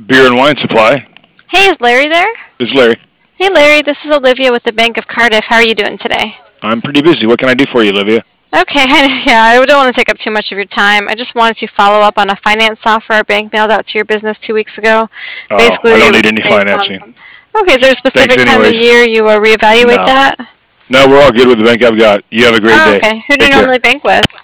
Beer and Wine Supply. Hey, is Larry there? This is Larry. Hey, Larry, this is Olivia with the Bank of Cardiff. How are you doing today? I'm pretty busy. What can I do for you, Olivia? Okay, yeah, I don't want to take up too much of your time. I just wanted to follow up on a finance offer our bank mailed out to your business 2 weeks ago. Oh, Basically, I don't it need was any based financing. Okay, is there a specific Thanks time of anyways. year you reevaluate No. that? No, we're all good with the bank I've got. You have a great Oh, day. okay. Who do Take you care. normally bank with?